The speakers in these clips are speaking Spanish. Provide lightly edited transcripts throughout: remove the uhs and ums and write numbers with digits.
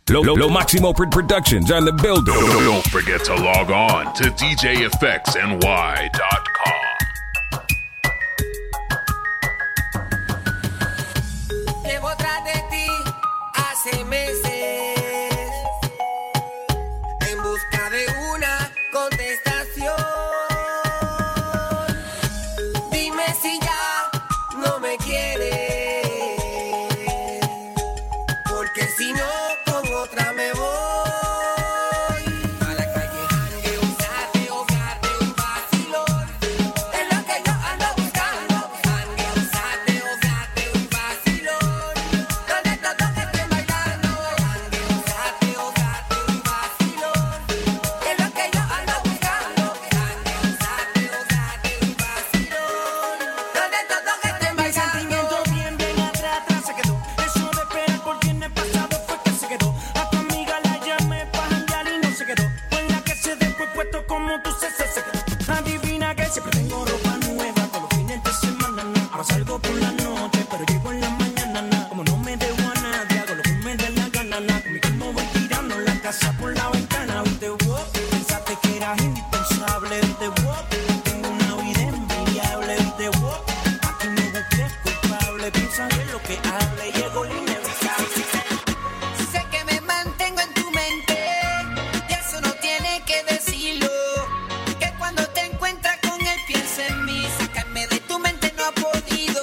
Lo Máximo Productions on the building. Don't forget to log on to DJFXNY.com. Llevo tras de ti hace meses en busca de una contestación. Dime si ya no me quieres, porque si no con otra me voy. A la calle jangueo, sateo, gateo y vacilón. Es lo que yo ando buscando. Jangueo, sateo, gateo y vacilón. Donde todos estén bailando. Jangueo, sateo, gateo y vacilón. Es lo que yo ando buscando. Jangueo, sateo, gateo y vacilón. Donde todos estén Mi sentimiento bailando. bien atrás se quedó. Eso de esperar por viernes pasado fue que se quedó. A tu amiga la llamé pa' janguear y no se quedó. Pues la que se dejó el puesto como tú se quedó. Adivina que siempre tengo ropa nueva todos los fines de semana. Ahora salgo por la noche, pero llego en la mañana. Como no me debo a nadie, hago lo que me dé la gana. Con mi ritmo voy tirando la casa por la ventana. Viste, wow, pensaste que eras indispensable. Viste, wow, tengo una vida envidiable. Viste, wow, aquí me busqué culpable. Piensa en lo que hable, llegó la inevitable. Sé que me mantengo en tu mente, y eso no tiene que decirlo. Que cuando te encuentras con él piensa en mí, sacarme de tu mente no ha podido.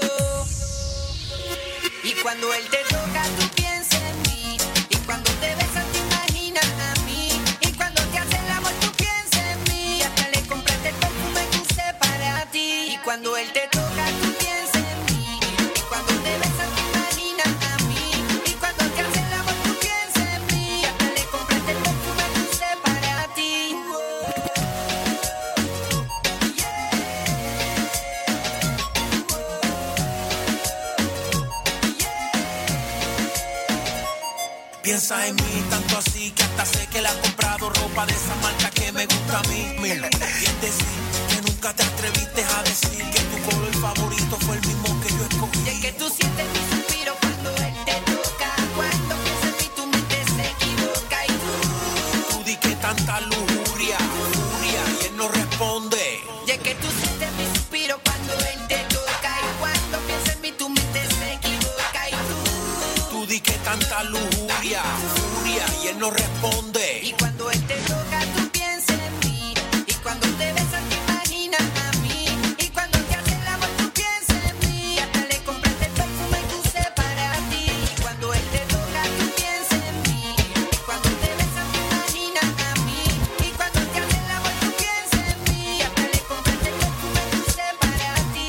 Y cuando él te toca tú piensas en mí, y cuando te besas te imaginas a mí, y cuando te hace el amor tú piensas en mí, y hasta le compraste el perfume que usé para ti. Y cuando él te toca tú piensas en mí, y cuando te besas te imaginas a mí, y cuando te hace el amor tú piensas en mí, y hasta le compraste el perfume que usé para ti. Piensa en mí tanto así que hasta sé que le has comprado ropa de esa marca que me gusta a mí. Mira, bien decir que nunca te atreviste a decir que tu color favorito fue el mismo que yo escogí. Y es que tú sientes mi suspiro cuando él te toca, cuando piensas en mí tu mente se equivoca y Tú di que tanta lujuria, furia, y él no responde. y es que tú sientes mi suspiro cuando él te toca y cuando piensas en mí tu mente se equivoca y Tú di que tanta lujuria, furia, y él no responde. y cuando él te toca tú piensas en mí, y cuando te besas te imaginas a mí, y cuando te hace el amor tú piensas en mí, y hasta le compraste el perfume que usé para ti. Y cuando él te toca tú piensas en mí, y cuando te besas te imaginas a mí, y cuando te hace el amor tú piensas en mí, y hasta le compraste el perfume que usé para ti.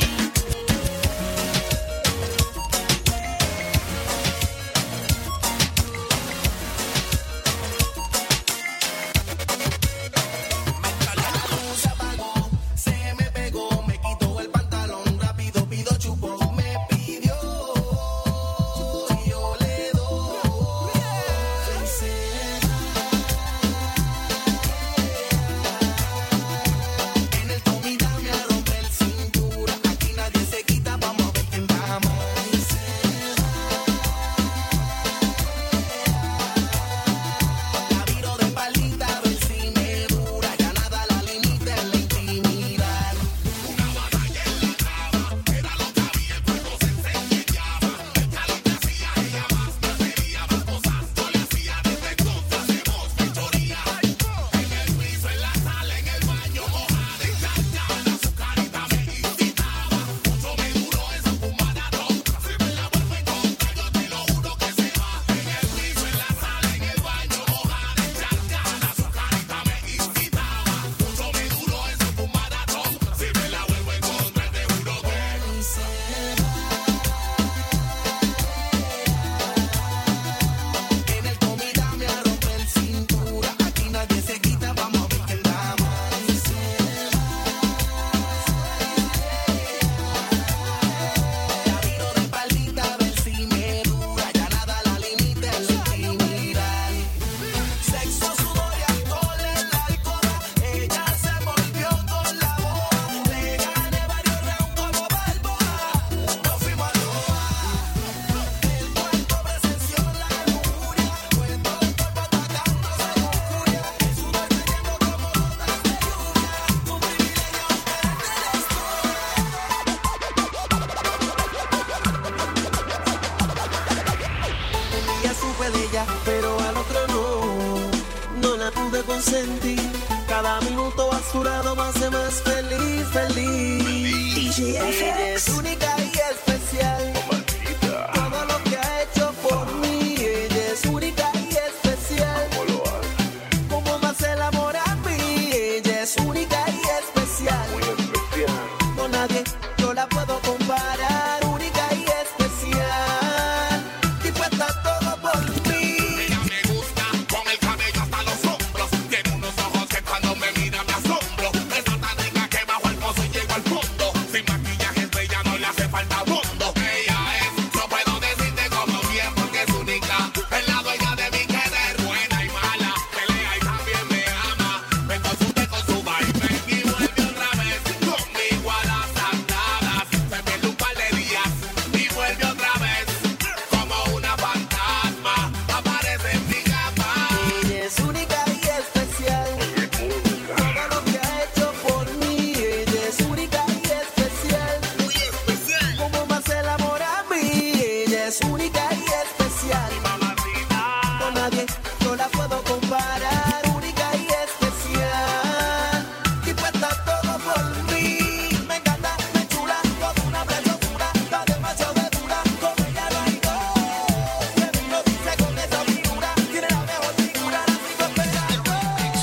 ella, pero al otro no la pude consentir. Cada minuto a su lado me hace más feliz, feliz. Ella es única y especial. Todo lo que ha hecho por mí, ella es única y especial. Como me hace el amor a mí, ella es única y especial. Con nadie yo la puedo comparar, única y especial. Dispuesta a todo por mí. Ella me gusta con el cabello hasta los hombros. Tiene unos ojos que cuando me mira me asombro. Es tan rica que bajo el pozo y llego al fondo. Sin maquillaje es bella, no le hace falta fondo. Ella es, no puedo decirte como bien porque es única. Es la dueña de mi querer, buena y mala. Pelea y también me ama. Me consume con su baile y vuelve otra vez conmigo a las andadas. Se pierde un par de días y vuelve otra vez como una fantasma. Aparece en mi cama. Ella es única y especial. Todo lo que ha hecho por mí, ella es única y especial. Como me hace el amor a mí, ella es única y especial. Con nadie yo la puedo comparar, única y especial. Dispuesta a todo por mí. Me encanta, me chula, con una preciosura. Está demasiado de dura, con ella no hay dos. Que vino dice con esa figura. Tiene la mejor figura, la sigo esperando.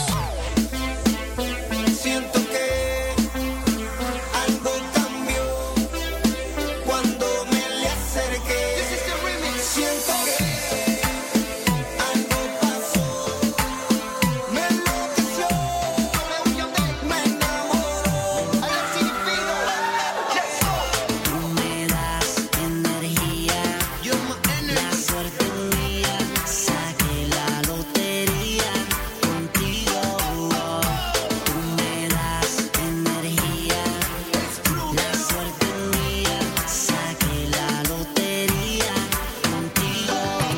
Siento que algo cambió cuando me le acerqué. Siento que algo pasó, me enloqueció, me enamoró. Tú me das energía, la suerte mía, saqué la lotería contigo. Tú me das energía, la suerte mía, saqué la lotería contigo.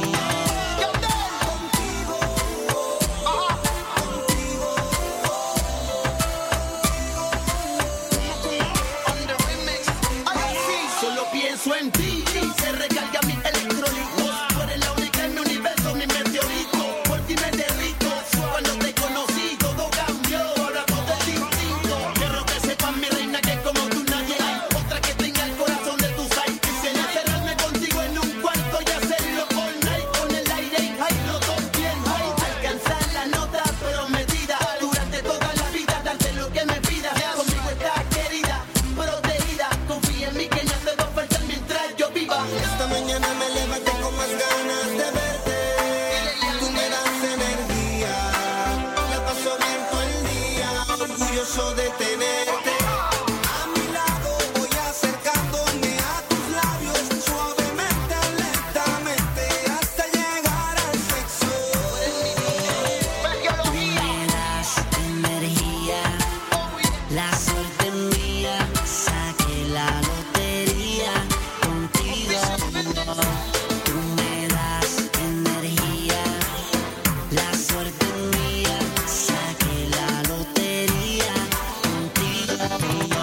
Solo pienso en ti, se recarga mi electrolito. Tú eres la única en mi universo, mi meteorito. Por ti me derrito, cuando te conocí todo cambió, ahora todo es distinto. Quiero que sepas mi reina que como tú nadie hay. Otra que tenga el corazón de tus aires. Quisiera encerrarme contigo en un cuarto y hacerlo all night con el aire y ay, los dos bien high. Alcanzar la nota prometida, durante toda la vida darte lo que me pidas. Conmigo estás querida, protegida, confía en mí que no te va a faltar mientras yo viva. Esta mañana me levanté con más ganas de verte. Tú me das energía, la paso bien todo el día, orgulloso de tenerte. A mi lado voy acercándome a tus labios, suavemente, lentamente, hasta llegar al sexo. Tú me das energía, la suerte mía, saqué la lotería contigo. Tú me das energía, la suerte mía, saqué la lotería contigo.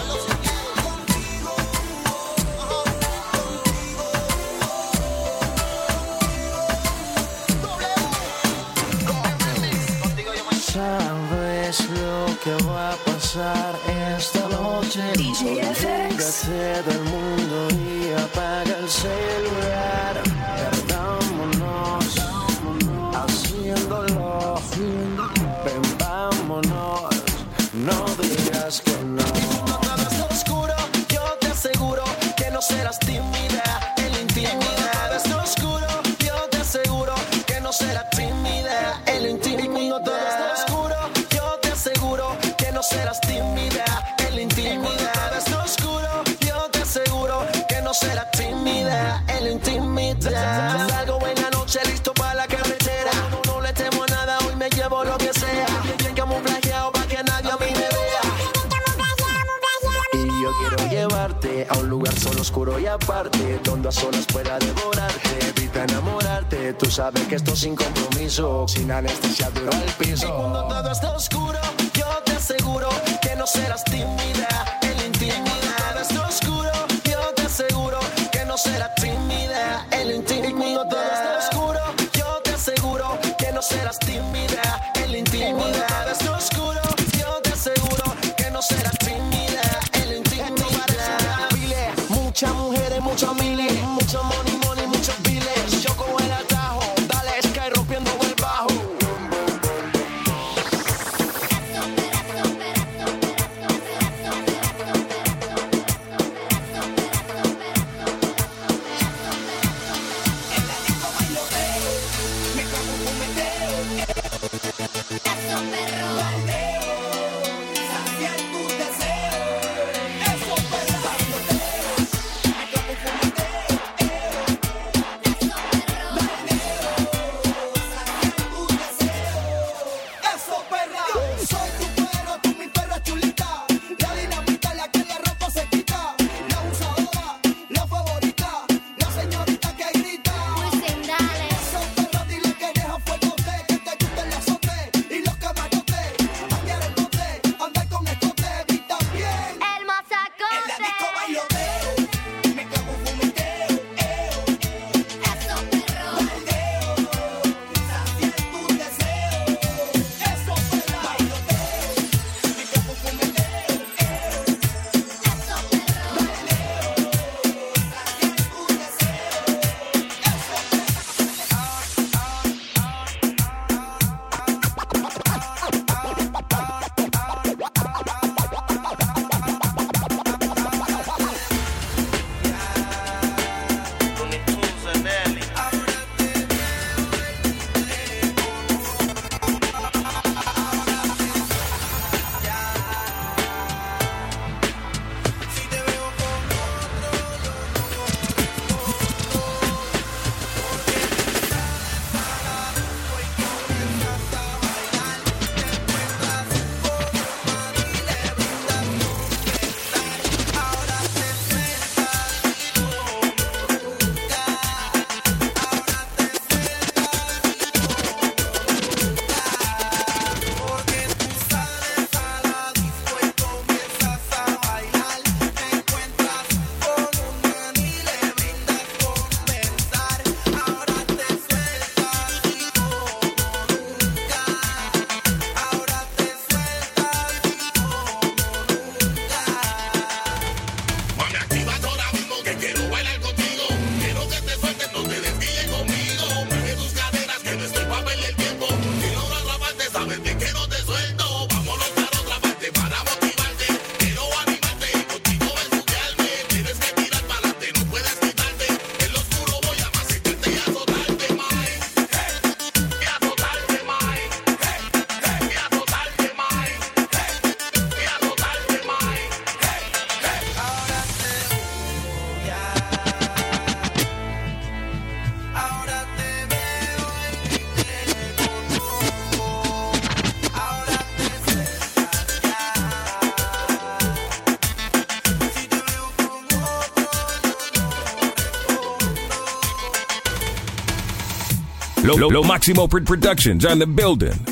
Sabes lo que va a pasar esta noche. Olvídate del mundo y apaga el celular. Perdámonos haciéndolo. Ven, vámonos, no digas que no. Cuando todo está oscuro, yo te aseguro que no serás tímida en la intimidad. Está oscuro, yo te aseguro que no serás tímida en la intimidad. Todo está oscuro, yo te aseguro que no serás tímida en la intimidad. Está oscuro, yo te aseguro que no serás tímida en la intimidad. Salgo en la noche listo para la carretera. No le temo a nada, hoy me llevo lo que sea. Bien camuflajeado para que nadie a mí me vea. Y yo quiero llevarte a un lugar solo, oscuro y aparte, donde a solas pueda devorarte, evita enamorarte. Tú sabes que esto sin compromiso, sin anestesia duro al piso. Y cuando todo está oscuro, yo te aseguro que no serás tímida en la intimidad. Está oscuro, yo te aseguro que no serás tímida en la intimidad. Y cuando todo está oscuro, yo te serás tímida en la intimidad. Es oscuro, yo te aseguro que no serás tímida en la intimidad. Muchas mujeres, muchos miles, mucho money, money, muchos biles. Yo cojo el atajo, dale, sky rompiendo el bajo. Lo Máximo Productions on the building.